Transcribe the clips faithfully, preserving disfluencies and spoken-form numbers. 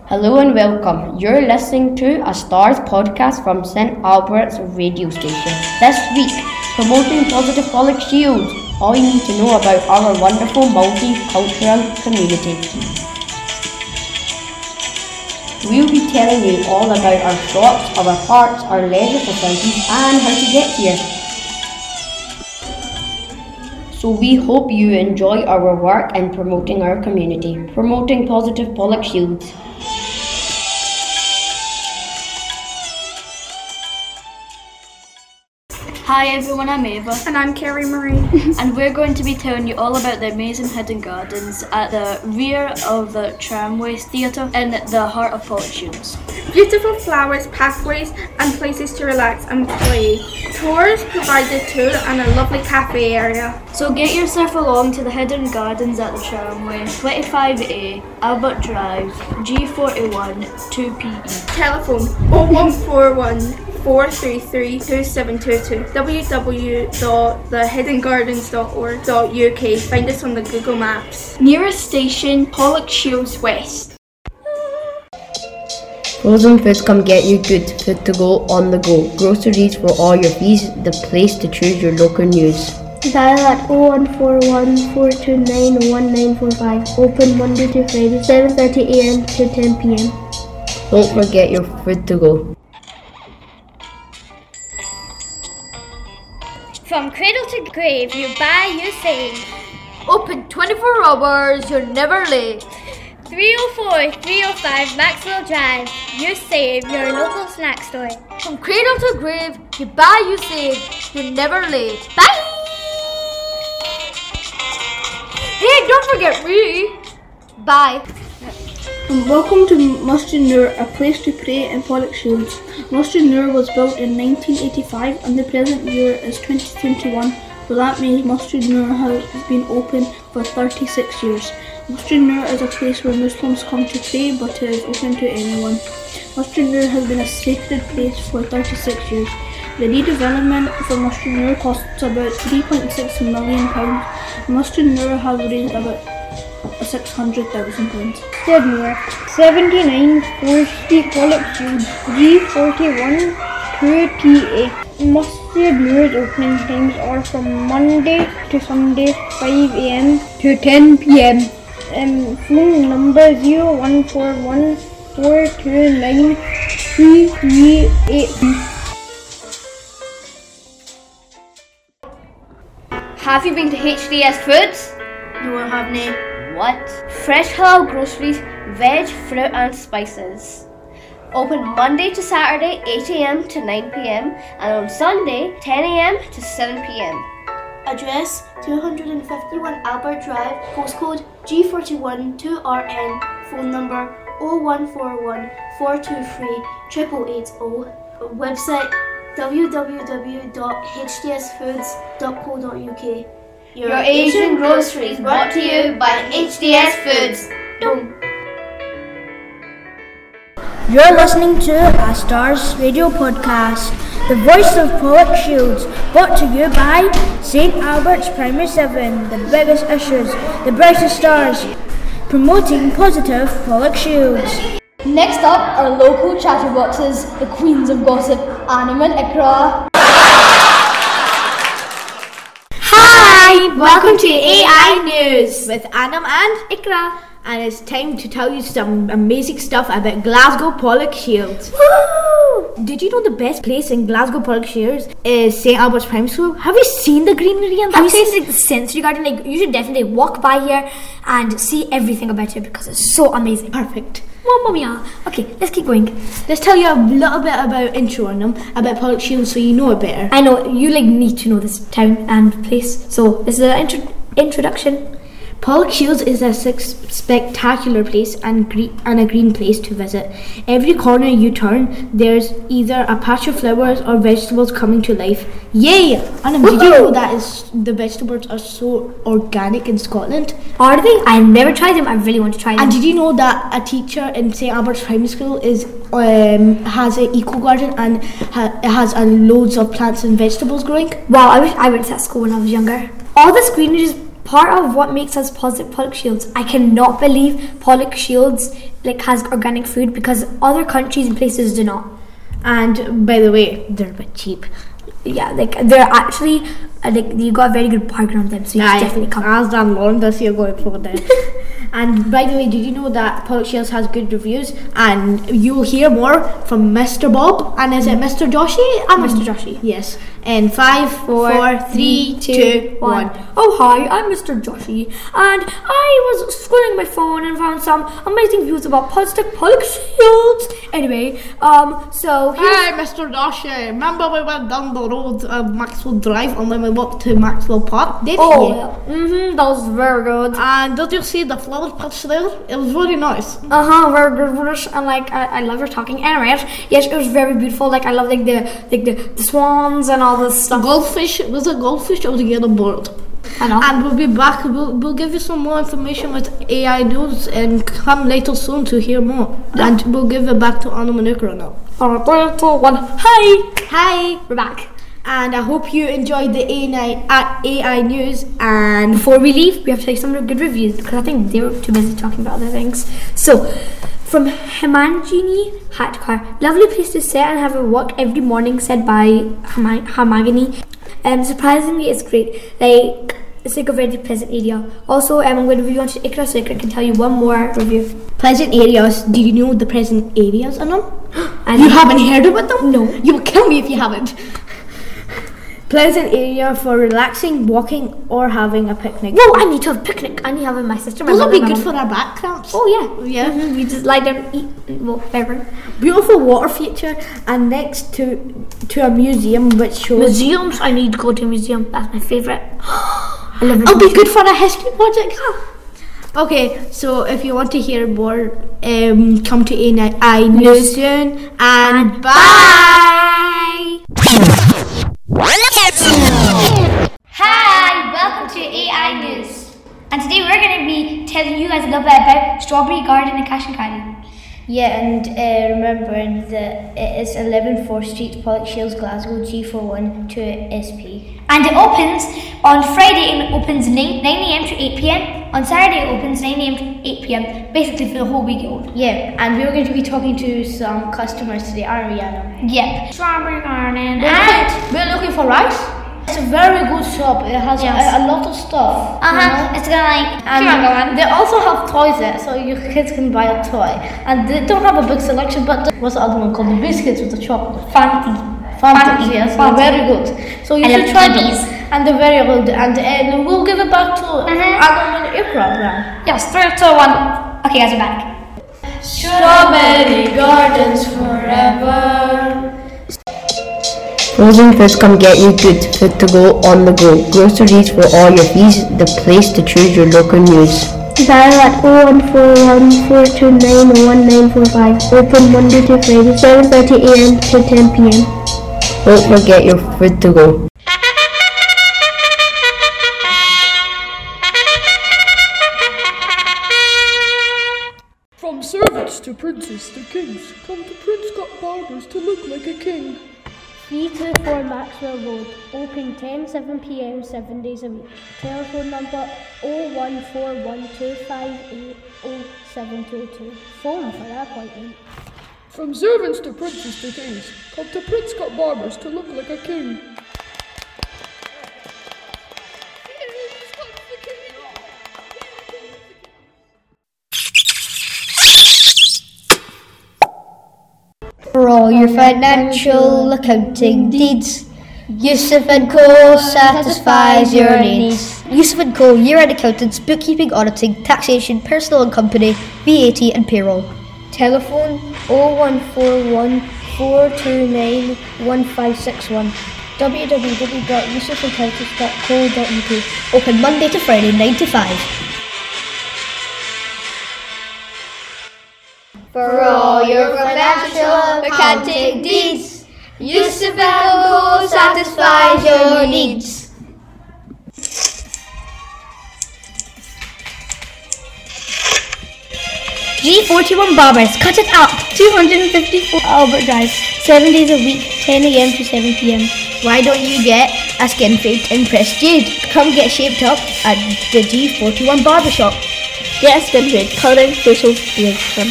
Hello and welcome. You're listening to a Stars podcast from Saint Albert's radio station. This week, promoting positive Pollock Shields, all you need to know about our wonderful multicultural community. We'll be telling you all about our shops, our parks, our leisure facilities and how to get here. So we hope you enjoy our work in promoting our community, promoting positive Pollock Shields. Hi everyone, I'm Ava. And I'm Kerry Marie. And we're going to be telling you all about the amazing hidden gardens at the rear of the Tramways Theatre in the heart of Pollock Shields. Beautiful flowers, pathways and places to relax and play. Tours provided too and a lovely cafe area. So get yourself along to the hidden gardens at the Tramway, twenty-five A, Albert Drive, G forty-one, two P E. Telephone oh one four one, four three three, two seven two two. w w w dot the hidden gardens dot org dot u k. Find us on the Google Maps. Nearest station, Pollock Shields West. Frozen Foods come get you good food to go on the go. Groceries for all your fees, the place to choose your local news. Dial at oh one four one, four two nine, one nine four five. Open Monday to Friday, seven thirty a m to ten p m. Don't forget your food to go. From cradle to grave, you buy, you save. Open twenty-four hours, you're never late. three oh four, three oh five Maxwell Drive, you save, your local snack store. From cradle to grave, you buy, you save, you're never late. Bye! Hey, don't forget me! Bye! And welcome to Masjid Noor, a place to pray in Pollock Shields. Masjid Noor was built in nineteen eighty-five and the present year is twenty twenty-one, so that means Masjid Noor has been open for thirty-six years. Masjid Noor is a place where Muslims come to pray, but it is open to anyone. Masjid Noor has been a sacred place for thirty-six years. The redevelopment for Masjid Noor costs about three point six million pounds. Masjid Noor has raised about six hundred thousand pounds. Masjid Noor, seventy-nine Fourth Street, Pollock Shields, G forty-one, two P A. Masjid Noor's opening times are from Monday to Sunday, five a m to ten p m. Um, phone number zero one four one, four two nine, three three eight. Have you been to H D S Foods? No, I haven't. What? Fresh halal groceries, veg, fruit and spices. Open Monday to Saturday, eight a m to nine p m and on Sunday, ten a m to seven p m. Address two fifty-one Albert Drive, postcode G forty-one two R N, phone number oh one four one, four two three, eight eight eight oh, website w w w dot h d s foods dot co dot u k. Your, Your Asian groceries brought to you by H D S Foods. Boom. You're listening to a Stars Radio podcast, the voice of Pollock Shields, brought to you by Saint Albert's Primary seven, the biggest issues, the brightest stars, promoting positive Pollock Shields. Next up are local chatterboxes, the queens of gossip, Anam and Ikra. Hi, welcome to A I News with Anam and Ikra. And it's time to tell you some amazing stuff about Glasgow Pollock Shields. Woo! Did you know the best place in Glasgow Pollock Shields is Saint Albert's Primary School? Have you seen the greenery and Have you seen like, the sensory garden? Like, you should definitely walk by here and see everything about it because it's so amazing. Perfect. Mamma mia. Okay, let's keep going. Let's tell you a little bit about intro on them, about Pollock Shields so you know it better. I know, you like need to know this town and place. So this is an intro- introduction. Pollock Shields is a spectacular place and, gre- and a green place to visit. Every corner you turn, there's either a patch of flowers or vegetables coming to life. Yay! Anna, did you know that is, the vegetables are so organic in Scotland? Are they? I've never tried them. I really want to try them. And did you know that a teacher in Saint Albert's Primary School is um, has an eco garden and ha- has uh, loads of plants and vegetables growing? Wow, I wish I went to that school when I was younger. All this greenery is part of what makes us positive Pollock Shields. I cannot believe Pollock Shields like has organic food because other countries and places do not. And by the way, they're a bit cheap. Yeah, like they're actually uh, like you got a very good bargain on them, so you Aye, should definitely come. As Dan Lauren this year going for them. And by the way, did you know that Pollock Shields has good reviews? And you'll hear more from Mister Bob. And is it Mister Joshi? I'm Mister Joshi. Yes. In five, four, four three, two, one. Oh hi, I'm Mister Joshi, and I was scrolling my phone and found some amazing views about positive Pollock Shields. Anyway, um, so Hey, Mister Joshi, remember we went down the road of Maxwell Drive and then we walked to Maxwell Park? Did oh, you? yeah. Mm-hmm, that was very good. And did you see the flower patch there? It was really nice. Uh huh, very good, and like I, I love her talking. Anyways, yes, it was very beautiful. Like I love like the like the, the swans and all this stuff. Goldfish, it was a goldfish. It was a yellow bird. I know. And we'll be back. We'll, we'll give you some more information with A I News and come later soon to hear more. Yeah. And we'll give it back to Anna and Ikra now. Alright, three, two, one. Hi, hi, we're back. And I hope you enjoyed the A I News. And before we leave, we have to take some good reviews because I think they were too busy talking about other things. So, from Hermione Hatkar, lovely place to sit and have a walk every morning, said by Hermione. Um, surprisingly, it's great. Like, it's like a very pleasant area. Also, um, I'm going to review on to Ikra so Ikra can tell you one more review. Pleasant areas. Do you know the pleasant areas, Anna? And you haven't heard about them? No. You will kill me if you haven't. Pleasant area for relaxing, walking, or having a picnic. Whoa, I need to have a picnic. I need to have it with my sister. My Those would be my good mom. for our back cramps. Oh, yeah. Yeah. Mm-hmm. We just lie down and eat. Well, whatever. Beautiful water feature, and next to to a museum which shows. Museums? I need to go to a museum. That's my favourite. I love it. It'll be good for a history project. Okay, so if you want to hear more, um, come to A I News soon, and, and bye! Hi, welcome to A I News. And today we're going to be telling you guys a little bit about Strawberry Garden in Cashingcarry. Yeah, and uh, remember that it is eleven Fourth Street, Pollock Shields, Glasgow, G four one two S P. And it opens on Friday and it opens nine a.m. to eight p.m. On Saturday it opens nine a.m. to eight p.m. basically for the whole weekend. Yeah, and we're going to be talking to some customers today, aren't we, Anna? Yep. Strawberry Garden. We're, and we're looking for rice. It's a very good shop. It has yes. a, a lot of stuff. Uh huh. You know? It's got like. And on, they also have toys there, so your kids can buy a toy. And they don't have a big selection, but what's the other one called? The biscuits with the chocolate. Fancy. Fancy, yes, they're very good. So you I should try these. them. And they're very good. And, and we'll give it back to uh-huh. Adam and Ikra now. Yes, three, two, one. Okay, guys, we're back. Strawberry gardens forever. Frozen foods come get you good food to go on the go. Groceries for all your fees, the place to choose your local news. Dial at oh one four one, four two nine, one nine four five. Open Monday to Friday, seven thirty a.m. to ten p.m. Don't forget your food to go. From servants to princes to kings, come to Prince Cut Barbers to look like a king. three two four Maxwell Road, open ten to seven p.m. seven days a week. Telephone number oh one four one, two five eight, oh seven two two. Phone for an appointment. From servants to princes to kings, come to Prince Cut Barbers to look like a king. For all your financial accounting needs, Yusuf and Co satisfies your needs. Yusuf and Co, year-end accountants, bookkeeping, auditing, taxation, personal and company, V A T and payroll. Telephone oh one four one, four two nine, one five six one. w w w dot yusuf accountants dot co dot u k. Open Monday to Friday, nine to five. For all your financial accounting needs, Yusuf and Co satisfies your needs. G forty-one Barbers, cut it up, two hundred fifty-four Albert Drive, seven days a week, ten a.m. to seven p.m. Why don't you get a skin fade and pressed jade? Come get shaped up at the G forty-one Barbershop. Get a skin trade, colouring, facials, beard trim.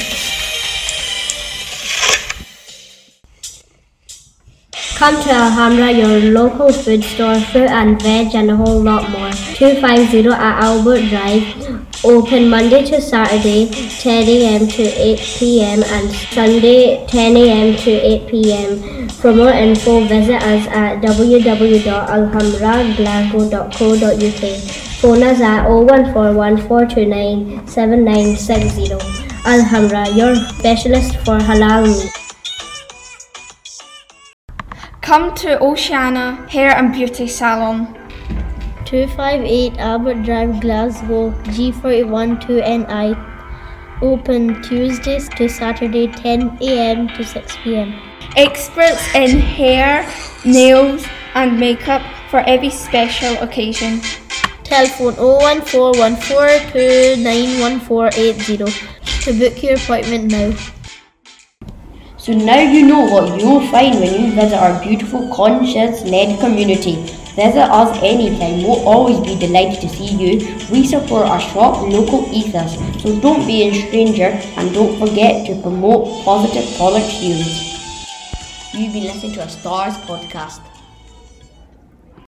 Come to Alhambra, your local food store, fruit and veg and a whole lot more. two fifty at Albert Drive, open Monday to Saturday, ten a m to eight p m and Sunday, ten a m to eight p m For more info, visit us at w w w dot alhambra glasgow dot co dot u k. Phone us at oh one four one, four two nine, seven nine six zero. Alhambra, your specialist for halal meat. Come to Oceana Hair and Beauty Salon. two fifty-eight Albert Drive, Glasgow, G forty-one two N I. Open Tuesdays to Saturday, ten a m to six p m Experts in hair, nails and makeup for every special occasion. Telephone oh one four one, four two nine, one four eight zero to book your appointment now. So now you know what you'll find when you visit our beautiful conscience-led community. Visit us anytime, we'll always be delighted to see you. We support our shop local ethos, so don't be a stranger and don't forget to promote positive Pollock Shields. You've been listening to a Stars podcast.